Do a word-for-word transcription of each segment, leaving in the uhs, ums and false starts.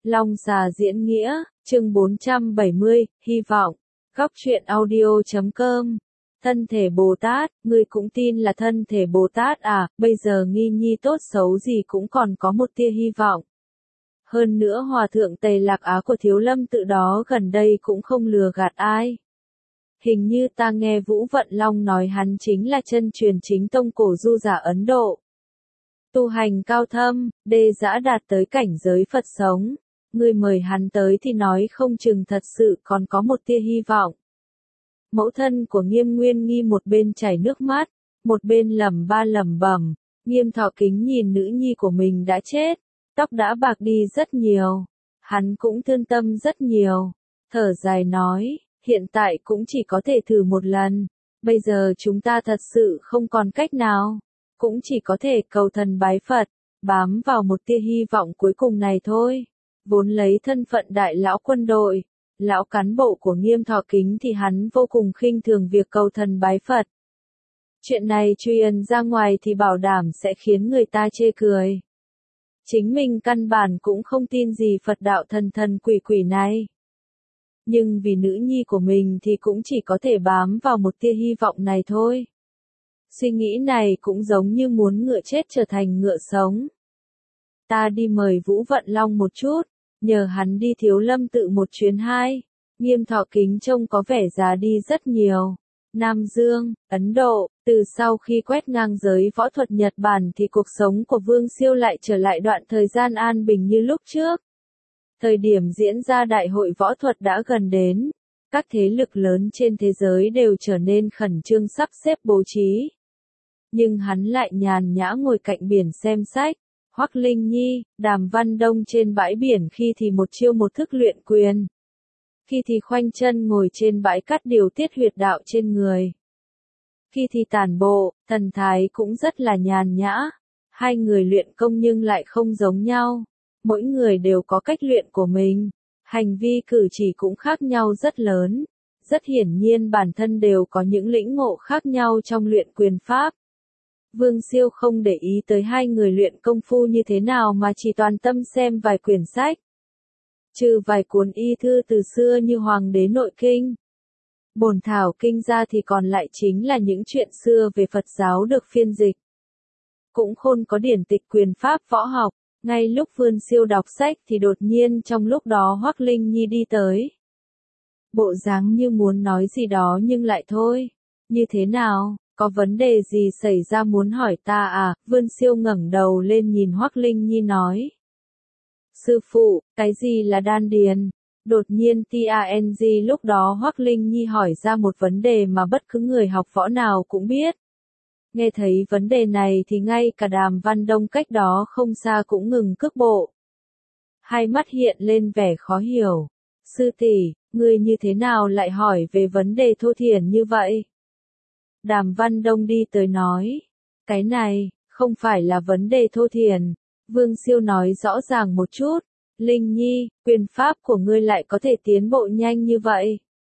Long xà diễn nghĩa, chương bốn trăm bảy mươi, hy vọng. Góc truyện audio chấm com. Thân thể Bồ Tát, ngươi cũng tin là thân thể Bồ Tát à, bây giờ nghi nhi tốt xấu gì cũng còn có một tia hy vọng. Hơn nữa Hòa thượng Tề Lạc Á của Thiếu Lâm tự đó gần đây cũng không lừa gạt ai. Hình như ta nghe Vũ Vận Long nói hắn chính là chân truyền chính tông cổ du giả Ấn Độ. Tu hành cao thâm, đê dã đạt tới cảnh giới Phật sống. Ngươi mời hắn tới thì nói không chừng thật sự còn có một tia hy vọng. Mẫu thân của Nghiêm Nguyên Nghi một bên chảy nước mắt, một bên lẩm ba lẩm bẩm. Nghiêm Thọ Kính nhìn nữ nhi của mình đã chết, tóc đã bạc đi rất nhiều. Hắn cũng thương tâm rất nhiều. Thở dài nói, hiện tại cũng chỉ có thể thử một lần. Bây giờ chúng ta thật sự không còn cách nào. Cũng chỉ có thể cầu thần bái Phật, bám vào một tia hy vọng cuối cùng này thôi. Vốn lấy thân phận đại lão quân đội, lão cán bộ của Nghiêm Thọ Kính thì hắn vô cùng khinh thường việc cầu thần bái Phật. Chuyện này truyền ra ngoài thì bảo đảm sẽ khiến người ta chê cười. Chính mình căn bản cũng không tin gì Phật đạo thần thần quỷ quỷ này. Nhưng vì nữ nhi của mình thì cũng chỉ có thể bám vào một tia hy vọng này thôi. Suy nghĩ này cũng giống như muốn ngựa chết trở thành ngựa sống. Ta đi mời Vũ Vận Long một chút, nhờ hắn đi Thiếu Lâm tự một chuyến hai. Nghiêm Thọ Kính trông có vẻ già đi rất nhiều. Nam Dương, Ấn Độ, từ sau khi quét ngang giới võ thuật Nhật Bản thì cuộc sống của Vương Siêu lại trở lại đoạn thời gian an bình như lúc trước. Thời điểm diễn ra đại hội võ thuật đã gần đến, các thế lực lớn trên thế giới đều trở nên khẩn trương sắp xếp bố trí. Nhưng hắn lại nhàn nhã ngồi cạnh biển xem sách. Hoắc Linh Nhi, Đàm Văn Đông trên bãi biển khi thì một chiêu một thức luyện quyền. Khi thì khoanh chân ngồi trên bãi cát điều tiết huyệt đạo trên người. Khi thì tản bộ, thần thái cũng rất là nhàn nhã. Hai người luyện công nhưng lại không giống nhau. Mỗi người đều có cách luyện của mình. Hành vi cử chỉ cũng khác nhau rất lớn. Rất hiển nhiên bản thân đều có những lĩnh ngộ khác nhau trong luyện quyền pháp. Vương Siêu không để ý tới hai người luyện công phu như thế nào mà chỉ toàn tâm xem vài quyển sách. Trừ vài cuốn y thư từ xưa như Hoàng đế Nội Kinh, Bổn Thảo Kinh ra thì còn lại chính là những chuyện xưa về Phật giáo được phiên dịch. Cũng khôn có điển tịch quyền pháp võ học. Ngay lúc Vương Siêu đọc sách thì đột nhiên trong lúc đó Hoắc Linh Nhi đi tới. Bộ dáng như muốn nói gì đó nhưng lại thôi. Như thế nào? Có vấn đề gì xảy ra muốn hỏi ta à? Vương Siêu ngẩng đầu lên nhìn Hoắc Linh Nhi nói. Sư phụ, cái gì là đan điền? Đột nhiên tang lúc đó Hoắc Linh Nhi hỏi ra một vấn đề mà bất cứ người học võ nào cũng biết. Nghe thấy vấn đề này thì ngay cả Đàm Văn Đông cách đó không xa cũng ngừng cước bộ. Hai mắt hiện lên vẻ khó hiểu. Sư tỷ, ngươi như thế nào lại hỏi về vấn đề thô thiển như vậy? Đàm Văn Đông đi tới nói. Cái này, không phải là vấn đề thô thiển. Vương Siêu nói rõ ràng một chút. Linh Nhi, quyền pháp của ngươi lại có thể tiến bộ nhanh như vậy.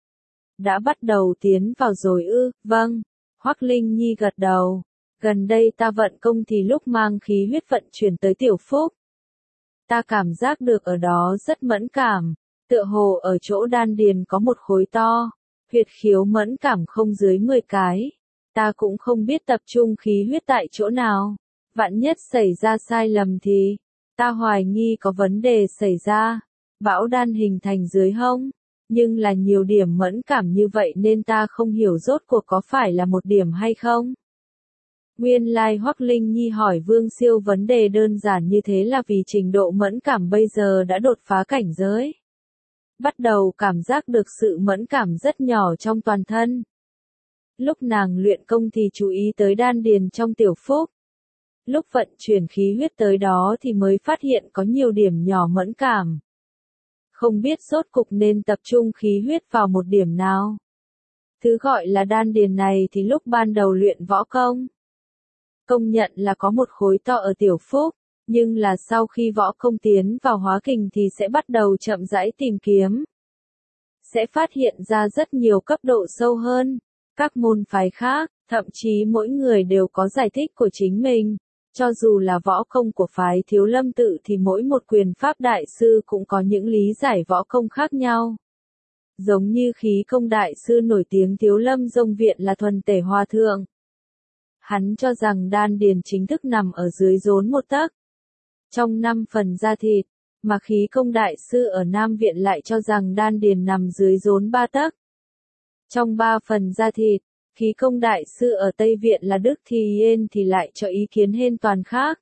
Đã bắt đầu tiến vào rồi ư? Vâng. Hoắc Linh Nhi gật đầu. Gần đây ta vận công thì lúc mang khí huyết vận chuyển tới tiểu phúc. Ta cảm giác được ở đó rất mẫn cảm. Tựa hồ ở chỗ đan điền có một khối to. Huyệt khiếu mẫn cảm không dưới mười cái. Ta cũng không biết tập trung khí huyết tại chỗ nào. Vạn nhất xảy ra sai lầm thì, ta hoài nghi có vấn đề xảy ra. Bão đan hình thành dưới hông. Nhưng là nhiều điểm mẫn cảm như vậy nên ta không hiểu rốt cuộc có phải là một điểm hay không. Nguyên lai Hoắc Linh Nhi hỏi Vương Siêu vấn đề đơn giản như thế là vì trình độ mẫn cảm bây giờ đã đột phá cảnh giới. Bắt đầu cảm giác được sự mẫn cảm rất nhỏ trong toàn thân. Lúc nàng luyện công thì chú ý tới đan điền trong tiểu phúc. Lúc vận chuyển khí huyết tới đó thì mới phát hiện có nhiều điểm nhỏ mẫn cảm. Không biết rốt cục nên tập trung khí huyết vào một điểm nào. Thứ gọi là đan điền này thì lúc ban đầu luyện võ công. Công nhận là có một khối to ở tiểu phúc, nhưng là sau khi võ công tiến vào hóa kình thì sẽ bắt đầu chậm rãi tìm kiếm. Sẽ phát hiện ra rất nhiều cấp độ sâu hơn. Các môn phái khác, thậm chí mỗi người đều có giải thích của chính mình. Cho dù là võ công của phái Thiếu Lâm tự thì mỗi một quyền pháp đại sư cũng có những lý giải võ công khác nhau. Giống như khí công đại sư nổi tiếng Thiếu Lâm Dông Viện là Thuần Tể Hòa Thượng. Hắn cho rằng đan điền chính thức nằm ở dưới rốn một tấc, trong năm phần da thịt, mà khí công đại sư ở Nam Viện lại cho rằng đan điền nằm dưới rốn ba tấc, trong ba phần da thịt. Khí công đại sư ở Tây Viện là Đức Thì Yên thì lại cho ý kiến hoàn toàn khác.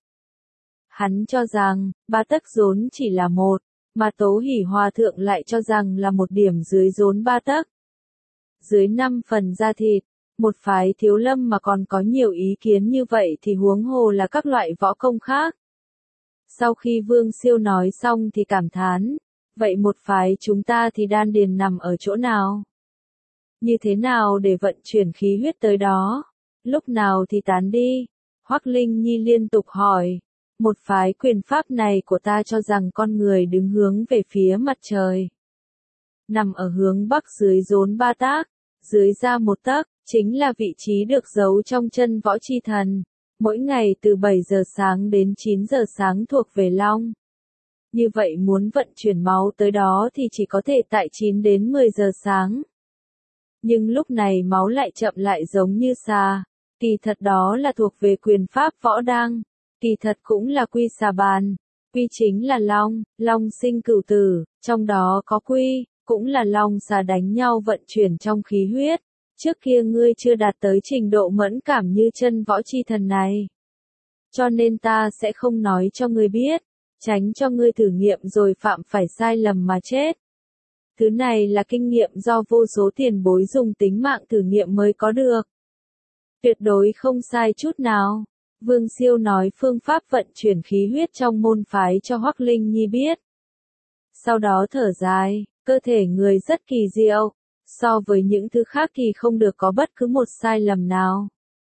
Hắn cho rằng, ba tấc rốn chỉ là một, mà Tố Hỷ Hòa Thượng lại cho rằng là một điểm dưới rốn ba tấc. Dưới năm phần da thịt, một phái Thiếu Lâm mà còn có nhiều ý kiến như vậy thì huống hồ là các loại võ công khác. Sau khi Vương Siêu nói xong thì cảm thán, vậy một phái chúng ta thì đan điền nằm ở chỗ nào? Như thế nào để vận chuyển khí huyết tới đó? Lúc nào thì tán đi? Hoắc Linh Nhi liên tục hỏi. Một phái quyền pháp này của ta cho rằng con người đứng hướng về phía mặt trời. Nằm ở hướng bắc dưới rốn ba tác, dưới ra một tấc, chính là vị trí được giấu trong chân võ chi thần. Mỗi ngày từ bảy giờ sáng đến chín giờ sáng thuộc về Long. Như vậy muốn vận chuyển máu tới đó thì chỉ có thể tại chín đến mười giờ sáng. Nhưng lúc này máu lại chậm lại giống như xà. Kỳ thật đó là thuộc về quyền pháp võ đăng. Kỳ thật cũng là quy xà bàn. Quy chính là long, long sinh cửu tử, trong đó có quy, cũng là long xà đánh nhau vận chuyển trong khí huyết. Trước kia ngươi chưa đạt tới trình độ mẫn cảm như chân võ chi thần này. Cho nên ta sẽ không nói cho ngươi biết, tránh cho ngươi thử nghiệm rồi phạm phải sai lầm mà chết. Thứ này là kinh nghiệm do vô số tiền bối dùng tính mạng thử nghiệm mới có được. Tuyệt đối không sai chút nào. Vương Siêu nói phương pháp vận chuyển khí huyết trong môn phái cho Hoắc Linh Nhi biết. Sau đó thở dài, cơ thể người rất kỳ diệu, so với những thứ khác thì không được có bất cứ một sai lầm nào.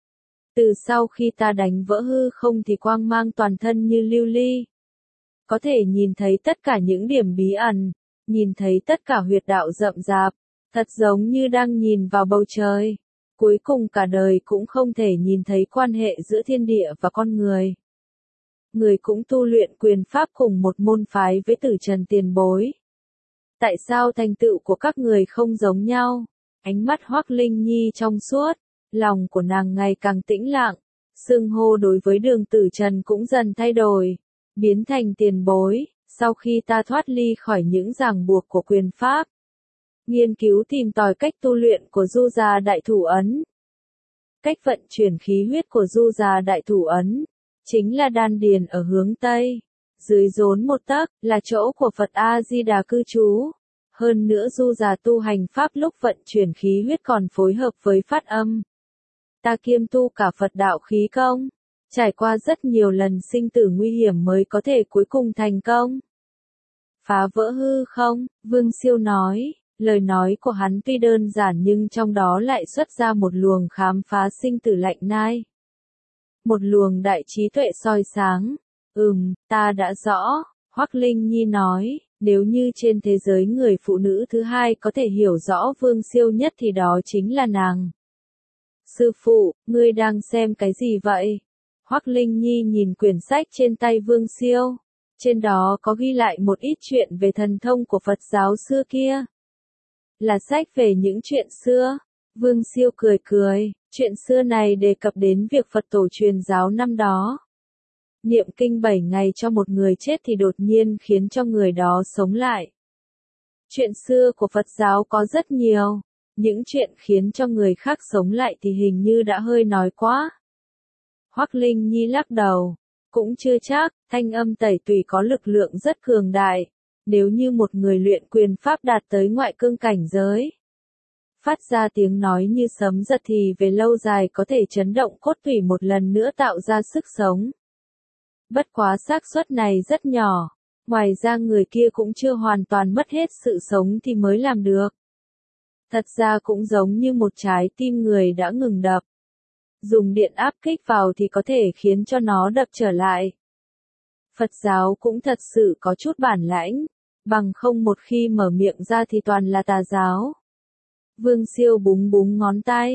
Từ sau khi ta đánh vỡ hư không thì quang mang toàn thân như lưu ly. Có thể nhìn thấy tất cả những điểm bí ẩn, nhìn thấy tất cả huyệt đạo rậm rạp, thật giống như đang nhìn vào bầu trời. Cuối cùng cả đời cũng không thể nhìn thấy quan hệ giữa thiên địa và con người. Người cũng tu luyện quyền pháp cùng một môn phái với Tử Trần tiền bối. Tại sao thành tựu của các người không giống nhau? Ánh mắt Hoắc Linh Nhi trong suốt, lòng của nàng ngày càng tĩnh lặng, xưng hô đối với Đường Tử Trần cũng dần thay đổi, biến thành tiền bối. Sau khi ta thoát ly khỏi những ràng buộc của quyền pháp, nghiên cứu tìm tòi cách tu luyện của Du Già Đại Thủ Ấn. Cách vận chuyển khí huyết của Du Già Đại Thủ Ấn, chính là đan điền ở hướng Tây, dưới rốn một tấc, là chỗ của Phật A-di-đà cư trú. Hơn nữa Du Già tu hành pháp lúc vận chuyển khí huyết còn phối hợp với phát âm. Ta kiêm tu cả Phật đạo khí công, trải qua rất nhiều lần sinh tử nguy hiểm mới có thể cuối cùng thành công. Phá vỡ hư không, Vương Siêu nói, lời nói của hắn tuy đơn giản nhưng trong đó lại xuất ra một luồng khám phá sinh tử lạnh nai. Một luồng đại trí tuệ soi sáng. Ừm, ta đã rõ, Hoắc Linh Nhi nói, nếu như trên thế giới người phụ nữ thứ hai có thể hiểu rõ Vương Siêu nhất thì đó chính là nàng. Sư phụ, ngươi đang xem cái gì vậy? Hoắc Linh Nhi nhìn quyển sách trên tay Vương Siêu. Trên đó có ghi lại một ít chuyện về thần thông của Phật giáo xưa kia. Là sách về những chuyện xưa. Vương Siêu cười cười, chuyện xưa này đề cập đến việc Phật tổ truyền giáo năm đó. Niệm kinh bảy ngày cho một người chết thì đột nhiên khiến cho người đó sống lại. Chuyện xưa của Phật giáo có rất nhiều. Những chuyện khiến cho người khác sống lại thì hình như đã hơi nói quá. Hoắc Linh Nhi lắc đầu. Cũng chưa chắc, thanh âm tẩy tùy có lực lượng rất cường đại. Nếu như một người luyện quyền pháp đạt tới ngoại cương cảnh giới, phát ra tiếng nói như sấm giật thì về lâu dài có thể chấn động cốt tủy một lần nữa tạo ra sức sống. Bất quá xác suất này rất nhỏ, ngoài ra người kia cũng chưa hoàn toàn mất hết sự sống thì mới làm được. Thật ra cũng giống như một trái tim người đã ngừng đập. Dùng điện áp kích vào thì có thể khiến cho nó đập trở lại. Phật giáo cũng thật sự có chút bản lãnh, bằng không một khi mở miệng ra thì toàn là tà giáo. Vương Siêu búng búng ngón tay,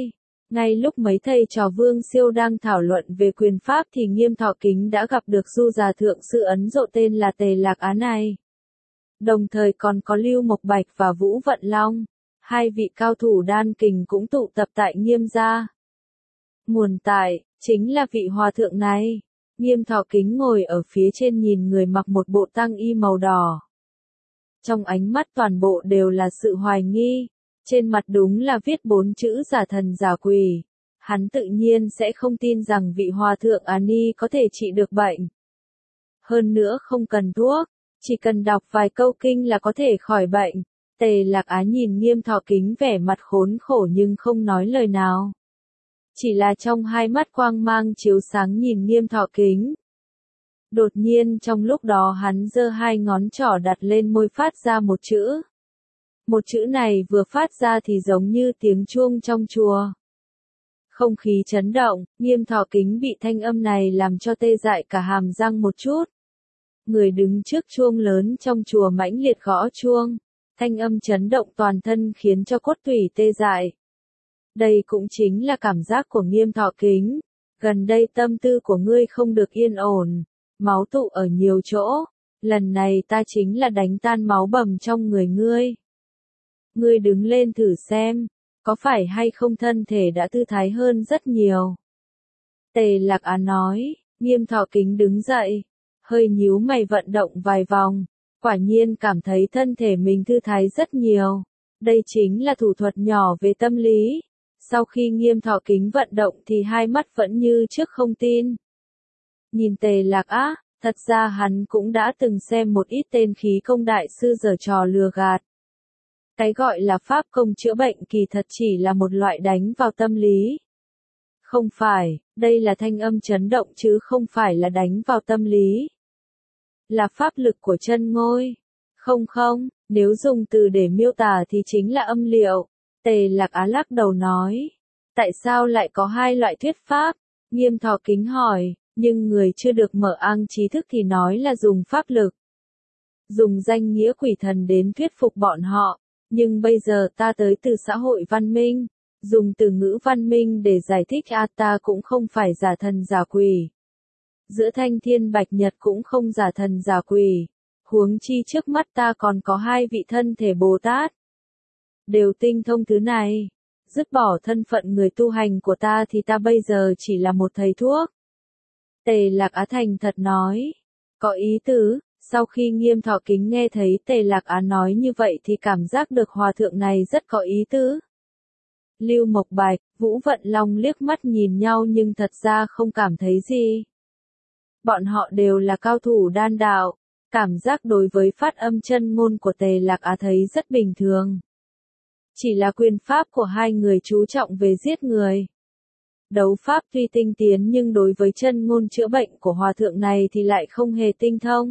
Ngay lúc mấy thầy trò Vương Siêu đang thảo luận về quyền pháp thì Nghiêm Thọ Kính đã gặp được Du già thượng sư Ấn Độ tên là Tề Lạc Á này. Đồng thời còn có Lưu Mộc Bạch và Vũ Vận Long, hai vị cao thủ đan kình cũng tụ tập tại Nghiêm gia. Nguồn tại, chính là vị hòa thượng này. Nghiêm Thọ Kính ngồi ở phía trên nhìn người mặc một bộ tang y màu đỏ. Trong ánh mắt toàn bộ đều là sự hoài nghi, trên mặt đúng là viết bốn chữ giả thần giả quỷ. Hắn tự nhiên sẽ không tin rằng vị hòa thượng Á Ni có thể trị được bệnh. Hơn nữa không cần thuốc, chỉ cần đọc vài câu kinh là có thể khỏi bệnh. Tề Lạc Á nhìn Nghiêm Thọ Kính vẻ mặt khốn khổ nhưng không nói lời nào. Chỉ là trong hai mắt quang mang chiếu sáng nhìn Nghiêm Thọ Kính. Đột nhiên trong lúc đó hắn giơ hai ngón trỏ đặt lên môi phát ra một chữ. Một chữ này vừa phát ra thì giống như tiếng chuông trong chùa. Không khí chấn động, Nghiêm Thọ Kính bị thanh âm này làm cho tê dại cả hàm răng một chút. Người đứng trước chuông lớn trong chùa mãnh liệt gõ chuông. Thanh âm chấn động toàn thân khiến cho cốt tủy tê dại. Đây cũng chính là cảm giác của Nghiêm Thọ Kính. Gần đây tâm tư của ngươi không được yên ổn. Máu tụ ở nhiều chỗ. Lần này ta chính là đánh tan máu bầm trong người ngươi. Ngươi đứng lên thử xem. Có phải hay không thân thể đã thư thái hơn rất nhiều. Tề Lạc Á nói. Nghiêm Thọ Kính đứng dậy. Hơi nhíu mày vận động vài vòng. Quả nhiên cảm thấy thân thể mình thư thái rất nhiều. Đây chính là thủ thuật nhỏ về tâm lý. Sau khi Nghiêm Thọ Kính vận động thì hai mắt vẫn như trước không tin. Nhìn Tề Lạc Á, thật ra hắn cũng đã từng xem một ít tên khí công đại sư giở trò lừa gạt. Cái gọi là pháp công chữa bệnh kỳ thật chỉ là một loại đánh vào tâm lý. Không phải, đây là thanh âm chấn động chứ không phải là đánh vào tâm lý. Là pháp lực của chân ngôi. Không không, nếu dùng từ để miêu tả thì chính là âm liệu. Tề Lạc Á lắc đầu nói. Tại sao lại có hai loại thuyết pháp? Nghiêm Thọ Kính hỏi, nhưng người chưa được mở ang trí thức thì nói là dùng pháp lực. Dùng danh nghĩa quỷ thần đến thuyết phục bọn họ. Nhưng bây giờ ta tới từ xã hội văn minh. Dùng từ ngữ văn minh để giải thích a ta cũng không phải giả thần giả quỷ. Giữa Thanh Thiên Bạch Nhật cũng không giả thần giả quỷ. Huống chi trước mắt ta còn có hai vị thân thể Bồ Tát. Đều tinh thông thứ này. Dứt bỏ thân phận người tu hành của ta thì ta bây giờ chỉ là một thầy thuốc. Tề Lạc Á thành thật nói. Có ý tứ, sau khi Nghiêm Thọ Kính nghe thấy Tề Lạc Á nói như vậy thì cảm giác được hòa thượng này rất có ý tứ. Lưu Mộc Bạch, Vũ Vận Long liếc mắt nhìn nhau nhưng thật ra không cảm thấy gì. Bọn họ đều là cao thủ đan đạo, cảm giác đối với phát âm chân ngôn của Tề Lạc Á thấy rất bình thường. Chỉ là quyền pháp của hai người chú trọng về giết người. Đấu pháp tuy tinh tiến nhưng đối với chân ngôn chữa bệnh của hòa thượng này thì lại không hề tinh thông.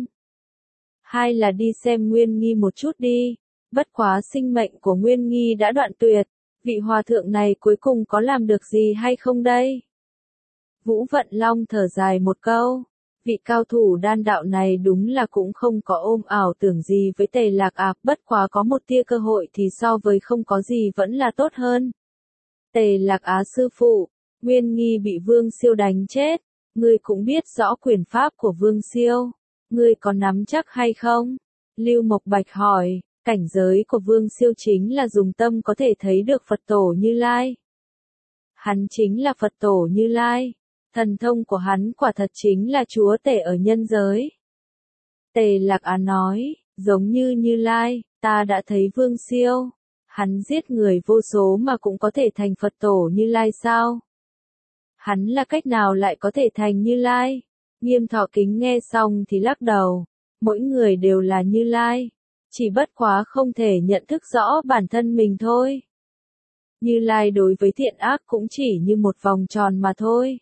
Hai là đi xem Nguyên Nghi một chút đi, bất quá sinh mệnh của Nguyên Nghi đã đoạn tuyệt, vị hòa thượng này cuối cùng có làm được gì hay không đây? Vũ Vận Long thở dài một câu. Vị cao thủ đan đạo này đúng là cũng không có ôm ảo tưởng gì với Tề Lạc Á, bất quá có một tia cơ hội thì so với không có gì vẫn là tốt hơn. Tề Lạc Á sư phụ, Nguyên Nghi bị Vương Siêu đánh chết, ngươi cũng biết rõ quyền pháp của Vương Siêu, ngươi có nắm chắc hay không? Lưu Mộc Bạch hỏi, cảnh giới của Vương Siêu chính là dùng tâm có thể thấy được Phật Tổ Như Lai. Hắn chính là Phật Tổ Như Lai. Thần thông của hắn quả thật chính là chúa tể ở nhân giới. Tề Lạc Á nói, giống như Như Lai, ta đã thấy Vương Siêu. Hắn giết người vô số mà cũng có thể thành Phật Tổ Như Lai sao? Hắn là cách nào lại có thể thành Như Lai? Nghiêm Thọ Kính nghe xong thì lắc đầu. Mỗi người đều là Như Lai. Chỉ bất quá không thể nhận thức rõ bản thân mình thôi. Như Lai đối với thiện ác cũng chỉ như một vòng tròn mà thôi.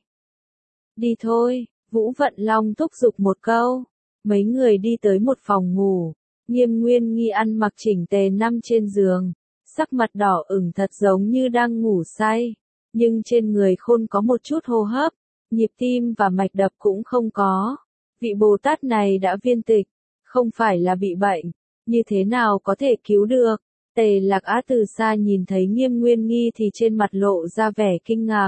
Đi thôi, Vũ Vận Long thúc giục một câu. Mấy người đi tới một phòng ngủ. Nghiêm Nguyên Nghi ăn mặc chỉnh tề nằm trên giường. Sắc mặt đỏ ửng thật giống như đang ngủ say. Nhưng trên người khôn có một chút hô hấp. Nhịp tim và mạch đập cũng không có. Vị Bồ Tát này đã viên tịch. Không phải là bị bệnh. Như thế nào có thể cứu được. Tề Lạc Á từ xa nhìn thấy Nghiêm Nguyên Nghi thì trên mặt lộ ra vẻ kinh ngạc.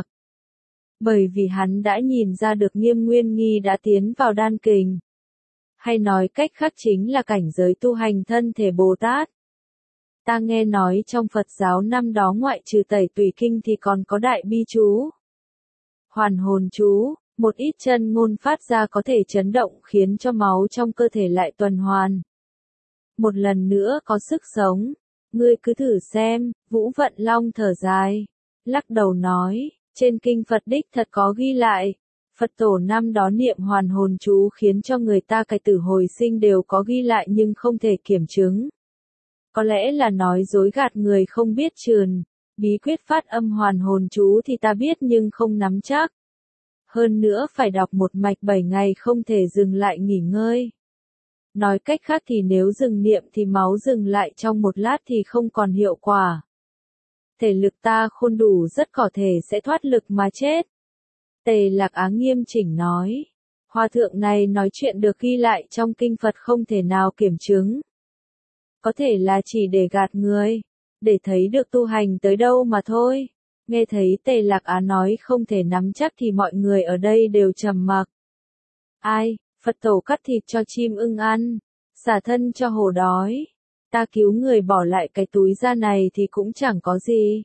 Bởi vì hắn đã nhìn ra được Nghiêm Nguyên Nghi đã tiến vào đan kình. Hay nói cách khác chính là cảnh giới tu hành thân thể Bồ Tát. Ta nghe nói trong Phật giáo năm đó ngoại trừ tẩy tùy kinh thì còn có đại bi chú, hoàn hồn chú, một ít chân ngôn phát ra có thể chấn động khiến cho máu trong cơ thể lại tuần hoàn. Một lần nữa có sức sống. Ngươi cứ thử xem, Vũ Vận Long thở dài, lắc đầu nói, trên kinh Phật đích thật có ghi lại. Phật tổ năm đó niệm hoàn hồn chú khiến cho người ta cải tử hồi sinh đều có ghi lại nhưng không thể kiểm chứng. Có lẽ là nói dối gạt người không biết chườn, bí quyết phát âm hoàn hồn chú thì ta biết nhưng không nắm chắc. Hơn nữa phải đọc một mạch bảy ngày không thể dừng lại nghỉ ngơi. Nói cách khác thì nếu dừng niệm thì máu dừng lại trong một lát thì không còn hiệu quả. Thể lực ta khôn đủ rất có thể sẽ thoát lực mà chết. Tề Lạc Á nghiêm chỉnh nói. Hòa thượng này nói chuyện được ghi lại trong kinh Phật không thể nào kiểm chứng. Có thể là chỉ để gạt người, để thấy được tu hành tới đâu mà thôi. Nghe thấy Tề Lạc Á nói không thể nắm chắc thì mọi người ở đây đều trầm mặc. Ai, Phật tổ cắt thịt cho chim ưng ăn, xả thân cho hổ đói. Ta cứu người bỏ lại cái túi da này thì cũng chẳng có gì.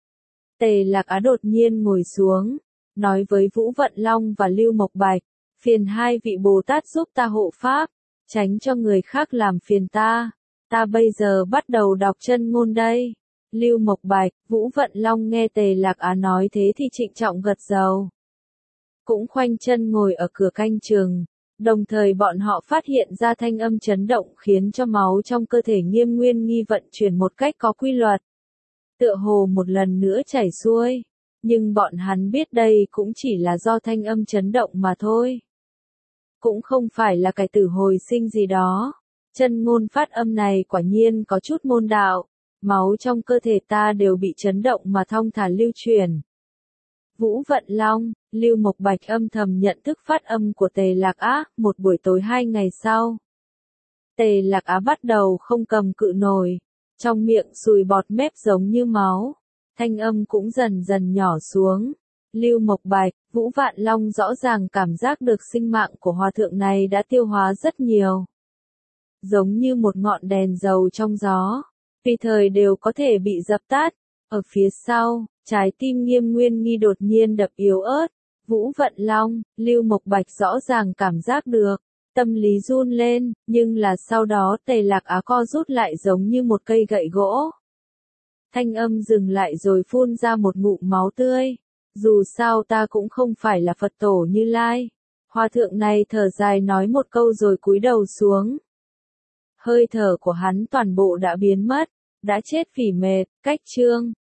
Tề Lạc Á đột nhiên ngồi xuống, nói với Vũ Vận Long và Lưu Mộc Bạch, phiền hai vị Bồ Tát giúp ta hộ pháp, tránh cho người khác làm phiền ta. Ta bây giờ bắt đầu đọc chân ngôn đây. Lưu Mộc Bạch, Vũ Vận Long nghe Tề Lạc Á nói thế thì trịnh trọng gật đầu. Cũng khoanh chân ngồi ở cửa canh chừng. Đồng thời bọn họ phát hiện ra thanh âm chấn động khiến cho máu trong cơ thể Nghiêm Nguyên Nghi vận chuyển một cách có quy luật. Tựa hồ một lần nữa chảy xuôi. Nhưng bọn hắn biết đây cũng chỉ là do thanh âm chấn động mà thôi. Cũng không phải là cải tử hồi sinh gì đó. Chân ngôn phát âm này quả nhiên có chút môn đạo. Máu trong cơ thể ta đều bị chấn động mà thong thả lưu truyền. Vũ Vận Long, Lưu Mộc Bạch âm thầm nhận thức phát âm của Tề Lạc Á, một buổi tối hai ngày sau. Tề Lạc Á bắt đầu không cầm cự nổi, trong miệng sùi bọt mép giống như máu, thanh âm cũng dần dần nhỏ xuống. Lưu Mộc Bạch, Vũ Vạn Long rõ ràng cảm giác được sinh mạng của hòa thượng này đã tiêu hóa rất nhiều. Giống như một ngọn đèn dầu trong gió, tùy thời đều có thể bị dập tắt. Ở phía sau, trái tim Nghiêm Nguyên Nghi đột nhiên đập yếu ớt. Vũ Vận Long, Lưu Mộc Bạch rõ ràng cảm giác được, tâm lý run lên, nhưng là sau đó Tề Lạc Á co rút lại giống như một cây gậy gỗ. Thanh âm dừng lại rồi phun ra một ngụm máu tươi. Dù sao ta cũng không phải là Phật tổ Như Lai. Hòa thượng này thở dài nói một câu rồi cúi đầu xuống. Hơi thở của hắn toàn bộ đã biến mất, đã chết vì mệt, cách chương.